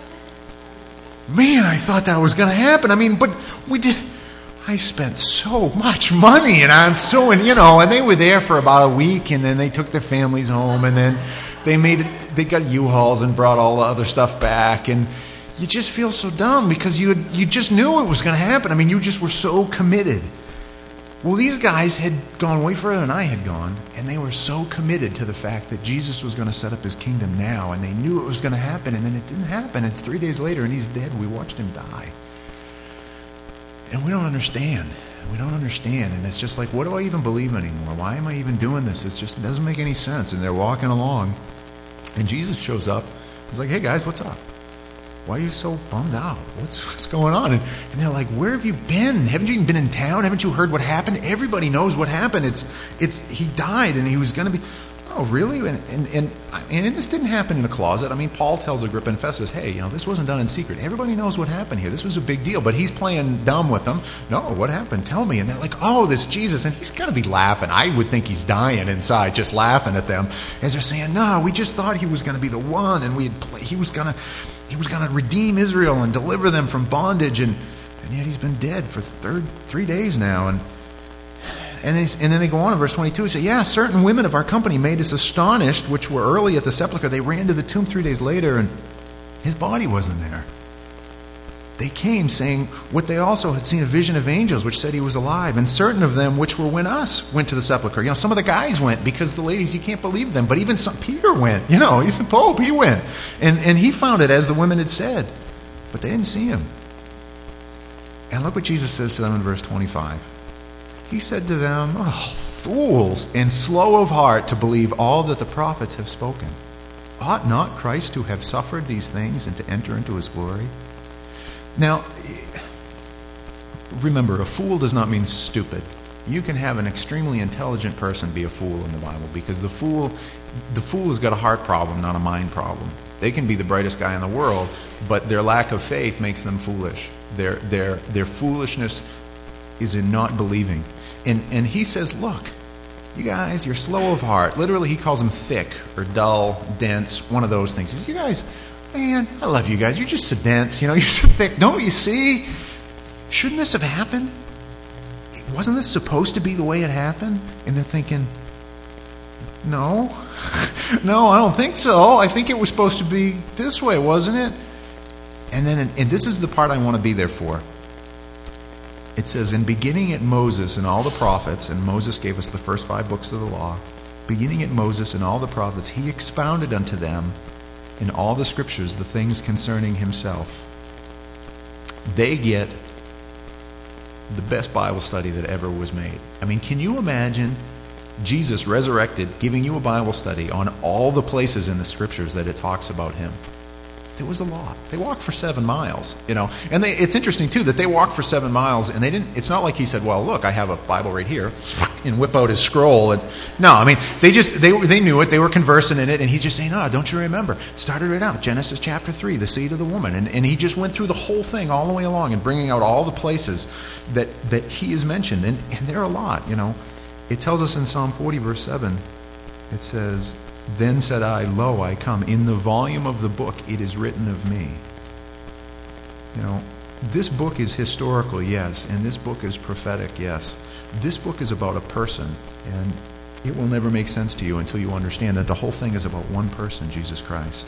man, I thought that was going to happen. I mean, but we did, I spent so much money, and I'm so, and you know, and they were there for about a week, and then they took their families home, and then they made it, they got U-Hauls and brought all the other stuff back, and you just feel so dumb because you you just knew it was going to happen. I mean, you just were so committed. Well, these guys had gone way further than I had gone, and they were so committed to the fact that Jesus was going to set up his kingdom now, and they knew it was going to happen, and then it didn't happen. It's three days later, and he's dead. We watched him die. And we don't understand. We don't understand. And it's just like, what do I even believe anymore? Why am I even doing this? It's just, it doesn't make any sense. And they're walking along, and Jesus shows up. He's like, hey, guys, what's up? Why are you so bummed out? What's what's going on? And, and they're like, where have you been? Haven't you even been in town? Haven't you heard what happened? Everybody knows what happened. It's it's he died, and he was going to be... Oh, really? And, and and and this didn't happen in a closet. I mean, Paul tells Agrippa and Festus, hey, you know, this wasn't done in secret. Everybody knows what happened here. This was a big deal. But he's playing dumb with them. No, what happened? Tell me. And they're like, oh, this Jesus. And he's got to be laughing. I would think he's dying inside, just laughing at them as they're saying, no, we just thought he was going to be the one, and we had, he was going to he was going to redeem Israel and deliver them from bondage, and and yet he's been dead for third, three days now. And And, they, and then they go on in verse twenty-two and say, yeah, certain women of our company made us astonished, which were early at the sepulchre. They ran to the tomb three days later, and his body wasn't there. They came saying what they also had seen a vision of angels, which said he was alive. And certain of them, which were with us, went to the sepulchre. You know, some of the guys went because the ladies, you can't believe them. But even some, Peter went. You know, he's the Pope. He went. And, and he found it as the women had said. But they didn't see him. And look what Jesus says to them in verse twenty-five. He said to them, oh, fools, and slow of heart to believe all that the prophets have spoken. Ought not Christ to have suffered these things and to enter into his glory? Now, remember, a fool does not mean stupid. You can have an extremely intelligent person be a fool in the Bible, because the fool, the fool has got a heart problem, not a mind problem. They can be the brightest guy in the world, but their lack of faith makes them foolish. Their their their foolishness is in not believing. And and he says, look, you guys, you're slow of heart. Literally, he calls them thick or dull, dense, one of those things. He says, you guys, man, I love you guys. You're just so dense. You know, you're so thick. Don't you see? Shouldn't this have happened? Wasn't this supposed to be the way it happened? And they're thinking, no. no, I don't think so. I think it was supposed to be this way, wasn't it? And then, and this is the part I want to be there for. It says, in beginning at Moses and all the prophets, and Moses gave us the first five books of the law, beginning at Moses and all the prophets, he expounded unto them in all the scriptures the things concerning himself. They get the best Bible study that ever was made. I mean, can you imagine Jesus resurrected giving you a Bible study on all the places in the scriptures that it talks about him? There was a lot. They walked for seven miles, you know. And they, it's interesting, too, that they walked for seven miles, and they didn't, it's not like he said, well, look, I have a Bible right here, and whip out his scroll. And, no, I mean, they just, they they knew it, they were conversing in it, and he's just saying, oh, don't you remember? Started right out, Genesis chapter three, the seed of the woman. And, and he just went through the whole thing all the way along and bringing out all the places that, that he is mentioned. And, and there are a lot, you know. It tells us in Psalm forty, verse seven, it says, then said I, lo, I come. In the volume of the book it is written of me. You know, this book is historical, yes, and this book is prophetic, yes. This book is about a person, and it will never make sense to you until you understand that the whole thing is about one person, Jesus Christ.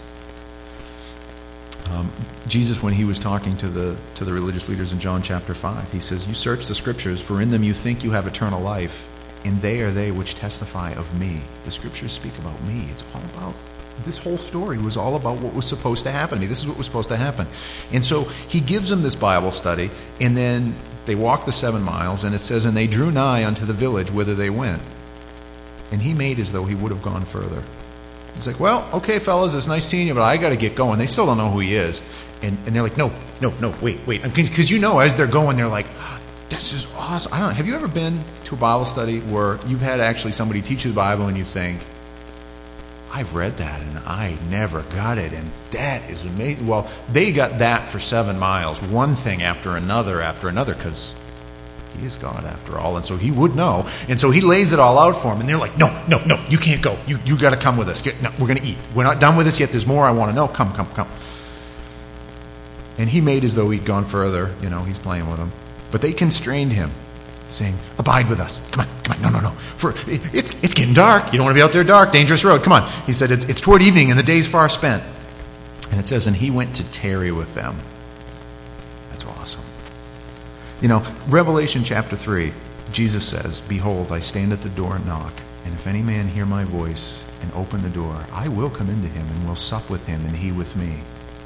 Um, Jesus, when he was talking to the to the religious leaders in John chapter five, he says, you search the scriptures, for in them you think you have eternal life, and they are they which testify of me. The scriptures speak about me. It's all about, this whole story was all about what was supposed to happen to me. This is what was supposed to happen. And so he gives them this Bible study, and then they walk the seven miles, and it says, and they drew nigh unto the village whither they went. And he made as though he would have gone further. He's like, well, okay, fellas, it's nice seeing you, but I got to get going. They still don't know who he is. And, and they're like, no, no, no, wait, wait. Because you know, as they're going, they're like, this is awesome. I don't know. Have you ever been to a Bible study where you've had actually somebody teach you the Bible and you think, I've read that and I never got it, and that is amazing. Well, they got that for seven miles, one thing after another after another, because he is God after all, and so he would know. And so he lays it all out for him, and they're like, no, no, no, you can't go. You you got to come with us. Get, no, we're going to eat. We're not done with this yet. There's more I want to know. Come, come, come. And he made as though he'd gone further. You know, he's playing with them. But they constrained him, saying, abide with us. Come on, come on. No, no, no. For it's it's getting dark. You don't want to be out there dark, dangerous road. Come on. He said, it's, it's toward evening, and the day's far spent. And it says, and he went to tarry with them. That's awesome. You know, Revelation chapter three, Jesus says, behold, I stand at the door and knock, and if any man hear my voice and open the door, I will come into him and will sup with him and he with me.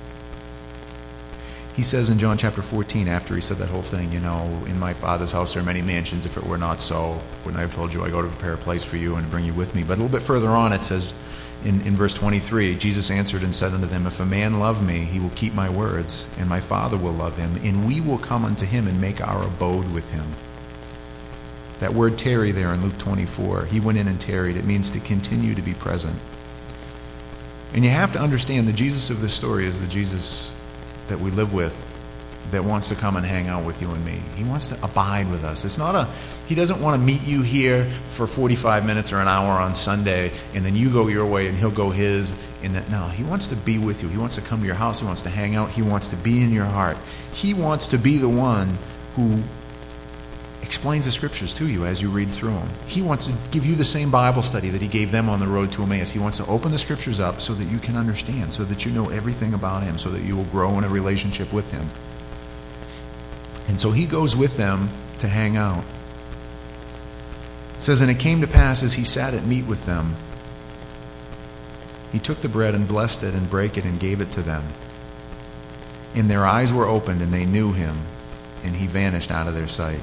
He says in John chapter fourteen, after he said that whole thing, you know, in my Father's house there are many mansions. If it were not so, wouldn't I have told you I go to prepare a place for you and to bring you with me? But a little bit further on it says, In, in verse twenty-three, Jesus answered and said unto them, if a man love me, he will keep my words, and my Father will love him, and we will come unto him and make our abode with him. That word tarry there in Luke twenty-four, he went in and tarried. It means to continue to be present. And you have to understand the Jesus of this story is the Jesus that we live with, that wants to come and hang out with you and me. He wants to abide with us. It's not a, he doesn't want to meet you here for forty-five minutes or an hour on Sunday, and then you go your way and he'll go his. And that, no, he wants to be with you. He wants to come to your house. He wants to hang out. He wants to be in your heart. He wants to be the one who explains the scriptures to you as you read through them. He wants to give you the same Bible study that he gave them on the road to Emmaus. He wants to open the scriptures up so that you can understand, so that you know everything about him, so that you will grow in a relationship with him. And so he goes with them to hang out. It says, and it came to pass as he sat at meat with them, he took the bread and blessed it and brake it and gave it to them. And their eyes were opened and they knew him, and he vanished out of their sight.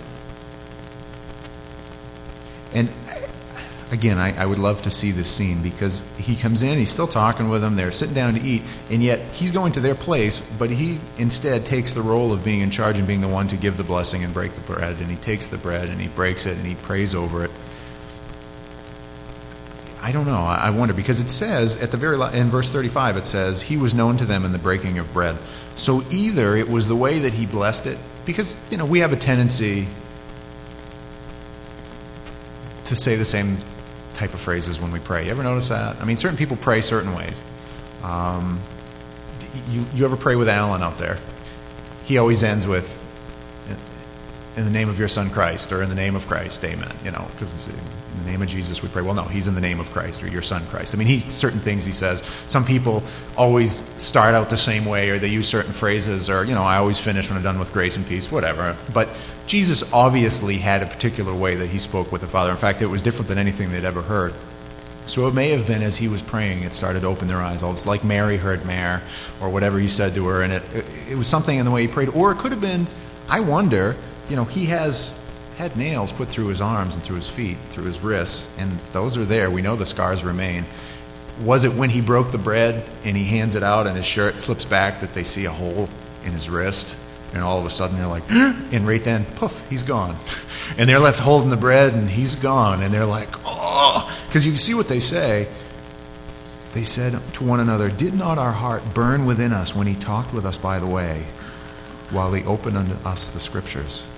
And again, I, I would love to see this scene, because he comes in, he's still talking with them, they're sitting down to eat, and yet he's going to their place, but he instead takes the role of being in charge and being the one to give the blessing and break the bread, and he takes the bread and he breaks it and he prays over it. I don't know, I wonder, because it says, at the very in verse thirty-five, it says, he was known to them in the breaking of bread. So either it was the way that he blessed it, because, you know, we have a tendency to say the same type of phrases when we pray. You ever notice that? I mean, certain people pray certain ways. Um, you, you ever pray with Alan out there? He always ends with, in the name of your son Christ, or in the name of Christ, amen. You know, because in the name of Jesus we pray. Well, no, he's in the name of Christ, or your son Christ. I mean, he's certain things he says. Some people always start out the same way, or they use certain phrases, or, you know, I always finish when I'm done with grace and peace, whatever. But Jesus obviously had a particular way that he spoke with the Father. In fact, it was different than anything they'd ever heard. So it may have been as he was praying, it started to open their eyes. It's like Mary heard Mare, or whatever he said to her, and it, it, it was something in the way he prayed. Or it could have been, I wonder, you know, he has had nails put through his arms and through his feet, through his wrists, and those are there. We know the scars remain. Was it when he broke the bread and he hands it out and his shirt slips back that they see a hole in his wrist? And all of a sudden they're like, and right then, poof, he's gone. And they're left holding the bread and he's gone. And they're like, oh, because you see what they say. They said to one another, did not our heart burn within us when he talked with us by the way, while he opened unto us the scriptures?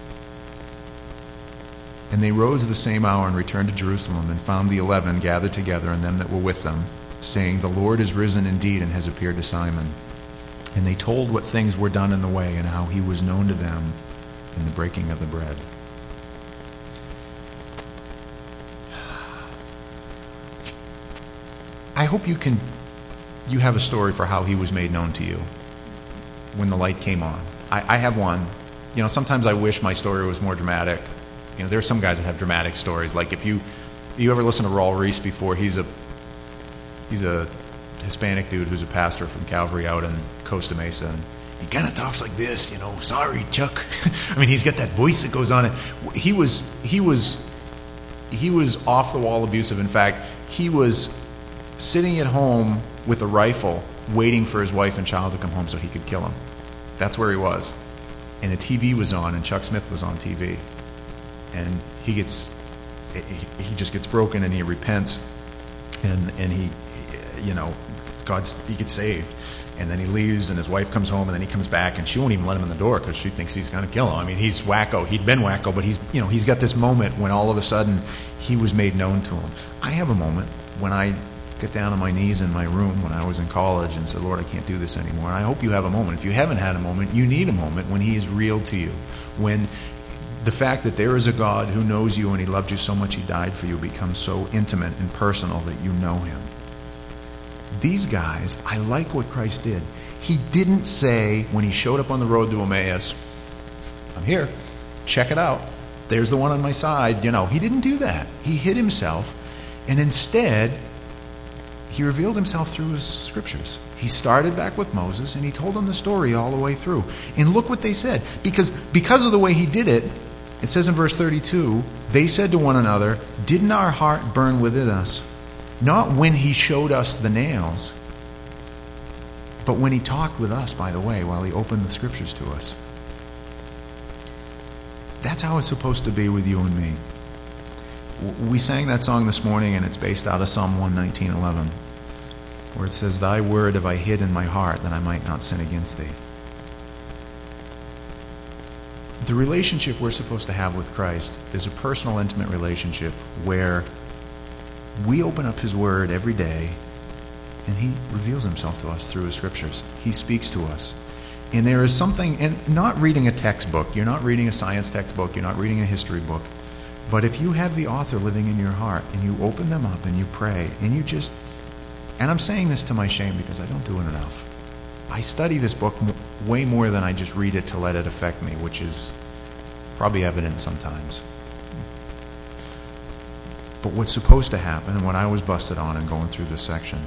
And they rose the same hour and returned to Jerusalem, and found the eleven gathered together, and them that were with them, saying, the Lord is risen indeed, and has appeared to Simon. And they told what things were done in the way, and how he was known to them in the breaking of the bread. I hope you can, you have a story for how he was made known to you when the light came on. I, I have one. You know, sometimes I wish my story was more dramatic. You know, there are some guys that have dramatic stories. Like if you, you ever listen to Raul Reese before? He's a, he's a Hispanic dude who's a pastor from Calvary out in Costa Mesa, and he kind of talks like this, you know, sorry, Chuck. I mean, he's got that voice that goes on. And he was, he was, he was off the wall abusive. In fact, he was sitting at home with a rifle, waiting for his wife and child to come home so he could kill him. That's where he was. And the T V was on, and Chuck Smith was on T V. And he gets, he just gets broken, and he repents, and and he, you know, God's, he gets saved. And then he leaves, and his wife comes home, and then he comes back, and she won't even let him in the door because she thinks he's going to kill him. I mean, he's wacko. He'd been wacko, but he's, you know, he's got this moment when all of a sudden he was made known to him. I have a moment when I get down on my knees in my room when I was in college and said, Lord, I can't do this anymore. And I hope you have a moment. If you haven't had a moment, you need a moment when he is real to you. When the fact that there is a God who knows you and he loved you so much he died for you becomes so intimate and personal that you know him. These guys, I like what Christ did. He didn't say when he showed up on the road to Emmaus, I'm here, check it out. There's the one on my side. You know, he didn't do that. He hid himself, and instead, he revealed himself through his scriptures. He started back with Moses, and he told them the story all the way through. And look what they said. Because, because of the way he did it, it says in verse thirty-two, they said to one another, didn't our heart burn within us? Not when he showed us the nails, but when he talked with us, by the way, while he opened the scriptures to us. That's how it's supposed to be with you and me. We sang that song this morning, and it's based out of Psalm one nineteen eleven, where it says, thy word have I hid in my heart, that I might not sin against thee. The relationship we're supposed to have with Christ is a personal, intimate relationship where we open up his word every day, and he reveals himself to us through his scriptures. He speaks to us. And there is something, and not reading a textbook, you're not reading a science textbook, you're not reading a history book, but if you have the author living in your heart, and you open them up, and you pray, and you just, and I'm saying this to my shame because I don't do it enough. I study this book way more than I just read it to let it affect me, which is probably evident sometimes. But what's supposed to happen, and what I was busted on in going through this section,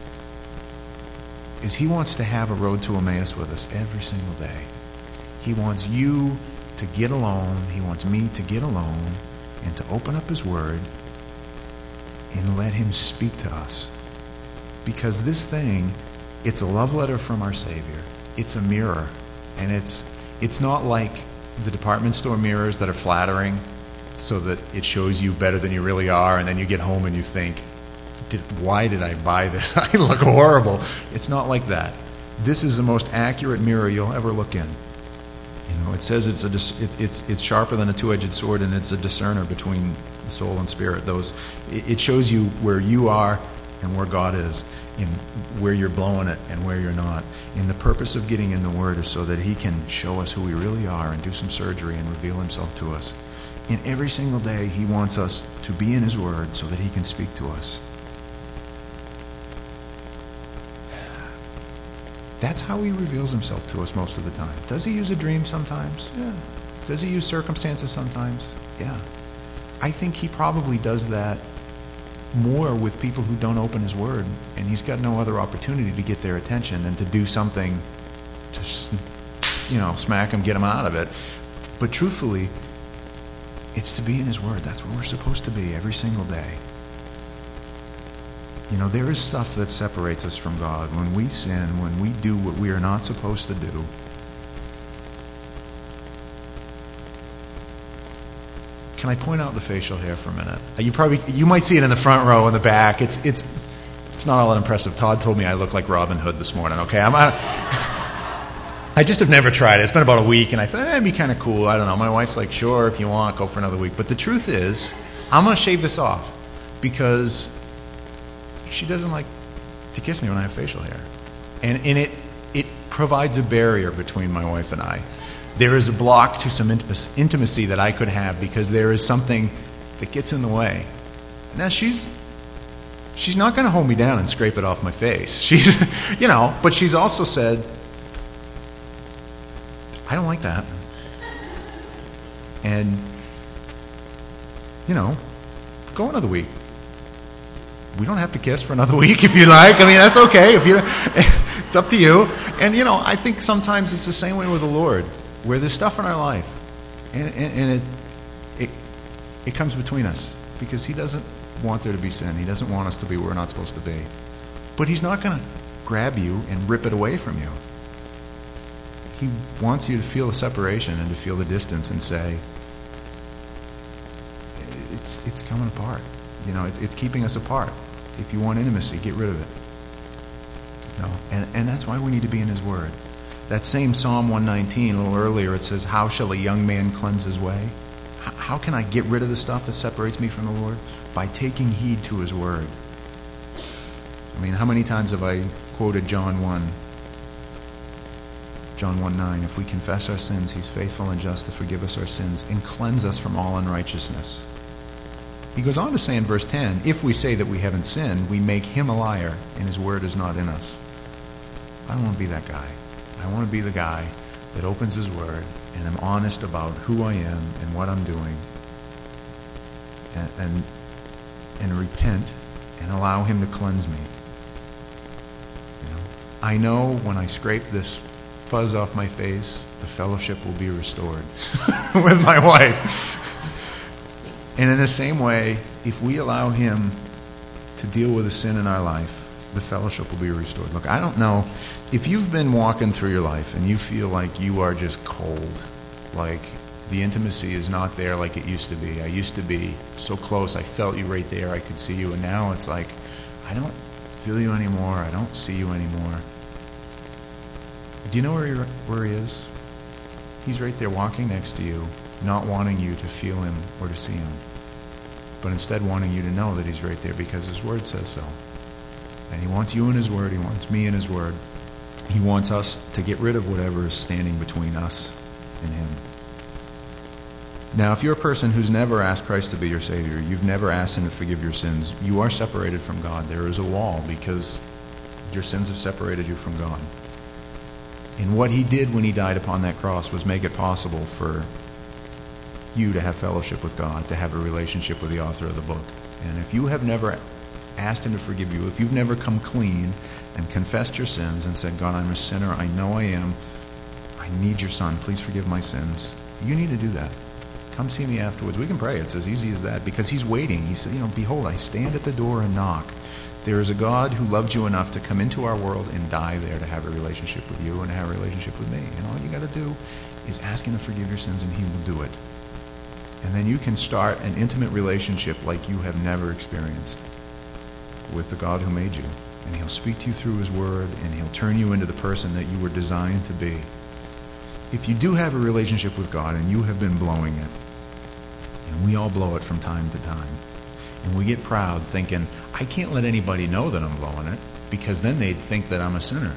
is he wants to have a road to Emmaus with us every single day. He wants you to get alone. He wants me to get alone and to open up his word and let him speak to us. Because this thing, it's a love letter from our Savior. It's a mirror. And it's it's not like the department store mirrors that are flattering so that it shows you better than you really are, and then you get home and you think, did, why did I buy this? I look horrible. It's not like that. This is the most accurate mirror you'll ever look in. You know, it says it's a it, it's it's sharper than a two-edged sword, and it's a discerner between the soul and spirit. Those it, it shows you where you are and where God is, in where you're blowing it and where you're not. And the purpose of getting in the Word is so that he can show us who we really are and do some surgery and reveal himself to us. And every single day he wants us to be in his Word so that he can speak to us. That's how he reveals himself to us most of the time. Does he use a dream sometimes? Yeah. Does he use circumstances sometimes? Yeah. I think he probably does that more with people who don't open his word, and he's got no other opportunity to get their attention than to do something to, you know, smack them, get them out of it. But truthfully, it's to be in his word. That's where we're supposed to be every single day. You know, there is stuff that separates us from God. When we sin, when we do what we are not supposed to do, can I point out the facial hair for a minute? You probably, you might see it in the front row in the back. It's it's it's not all that impressive. Todd told me I look like Robin Hood this morning. Okay, I'm. I, I just have never tried it. It's been about a week, and I thought eh, it'd be kind of cool. I don't know. My wife's like, sure, if you want, go for another week. But the truth is, I'm going to shave this off because she doesn't like to kiss me when I have facial hair, and and it it provides a barrier between my wife and I. There is a block to some intimacy that I could have because there is something that gets in the way. Now she's she's not going to hold me down and scrape it off my face. She's, you know, but she's also said, I don't like that. And, you know, go another week. We don't have to kiss for another week if you like. I mean, that's okay. If you, it's up to you. And, you know, I think sometimes it's the same way with the Lord, where there's stuff in our life, and, and, and it, it it comes between us because he doesn't want there to be sin. He doesn't want us to be where we're not supposed to be. But he's not going to grab you and rip it away from you. He wants you to feel the separation and to feel the distance and say, it's it's coming apart. You know, it's, it's keeping us apart. If you want intimacy, get rid of it. You know, and, and that's why we need to be in his word. That same Psalm one nineteen, a little earlier, it says, how shall a young man cleanse his way? How, how can I get rid of the stuff that separates me from the Lord? By taking heed to his word. I mean, how many times have I quoted John one? John one nine, if we confess our sins, he's faithful and just to forgive us our sins and cleanse us from all unrighteousness. He goes on to say in verse ten, if we say that we haven't sinned, we make him a liar, and his word is not in us. I don't want to be that guy. I want to be the guy that opens his word and I'm honest about who I am and what I'm doing, and and, and repent and allow him to cleanse me. You know, I know when I scrape this fuzz off my face, the fellowship will be restored with my wife. And in the same way, if we allow him to deal with the sin in our life, the fellowship will be restored. Look, I don't know if you've been walking through your life and you feel like you are just cold, like the intimacy is not there like it used to be. I used to be so close, I felt you right there, I could see you, and now it's like, I don't feel you anymore, I don't see you anymore. Do you know where he, where he is? He's right there walking next to you, not wanting you to feel him or to see him, but instead wanting you to know that he's right there because his word says so. And he wants you in his word, he wants me in his word. He wants us to get rid of whatever is standing between us and him. Now, if you're a person who's never asked Christ to be your Savior, you've never asked him to forgive your sins, you are separated from God. There is a wall because your sins have separated you from God. And what he did when he died upon that cross was make it possible for you to have fellowship with God, to have a relationship with the author of the book. And if you have never asked him to forgive you, if you've never come clean and confessed your sins and said, God, I'm a sinner, I know I am, I need your son, please forgive my sins, you need to do that. Come see me afterwards. We can pray. It's as easy as that because he's waiting. He said, you know, behold, I stand at the door and knock. There is a God who loved you enough to come into our world and die there to have a relationship with you and to have a relationship with me. And all you got to do is ask him to forgive your sins and he will do it. And then you can start an intimate relationship like you have never experienced with the God who made you. And he'll speak to you through his word and he'll turn you into the person that you were designed to be. If you do have a relationship with God and you have been blowing it, and we all blow it from time to time, and we get proud thinking, I can't let anybody know that I'm blowing it because then they'd think that I'm a sinner.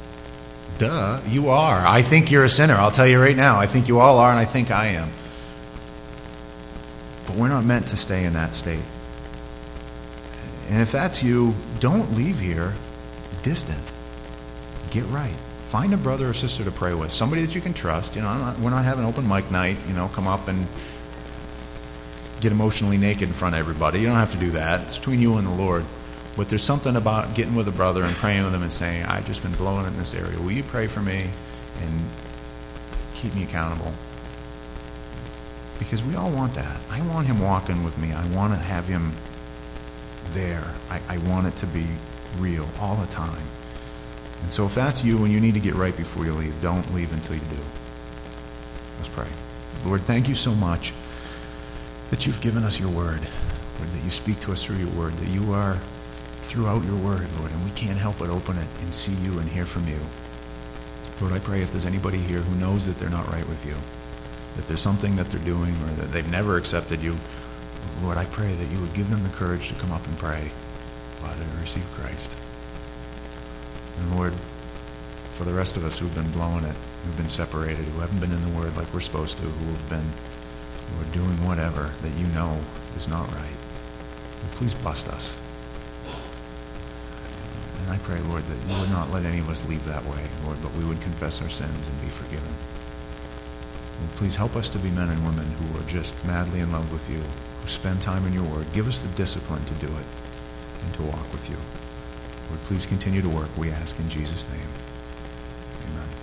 Duh, you are. I think you're a sinner. I'll tell you right now. I think you all are, and I think I am. But we're not meant to stay in that state. And if that's you, don't leave here distant. Get right. Find a brother or sister to pray with. Somebody that you can trust. You know, I'm not, we're not having open mic night. You know, come up and get emotionally naked in front of everybody. You don't have to do that. It's between you and the Lord. But there's something about getting with a brother and praying with them and saying, I've just been blowing it in this area. Will you pray for me and keep me accountable? Because we all want that. I want him walking with me. I want to have him there. I, I want it to be real all the time. And so if that's you and you need to get right before you leave, don't leave until you do. Let's pray. Lord, thank you so much that you've given us your word, Lord, that you speak to us through your word, that you are throughout your word, Lord, and we can't help but open it and see you and hear from you. Lord, I pray if there's anybody here who knows that they're not right with you, that there's something that they're doing or that they've never accepted you, Lord, I pray that you would give them the courage to come up and pray, Father, to receive Christ. And Lord, for the rest of us who've been blowing it, who've been separated, who haven't been in the word like we're supposed to, who have been Lord, doing whatever that you know is not right, please bust us. And I pray, Lord, that you would not let any of us leave that way, Lord, but we would confess our sins and be forgiven. And please help us to be men and women who are just madly in love with you, who spend time in your word. Give us the discipline to do it and to walk with you. Lord, please continue to work, we ask in Jesus' name. Amen.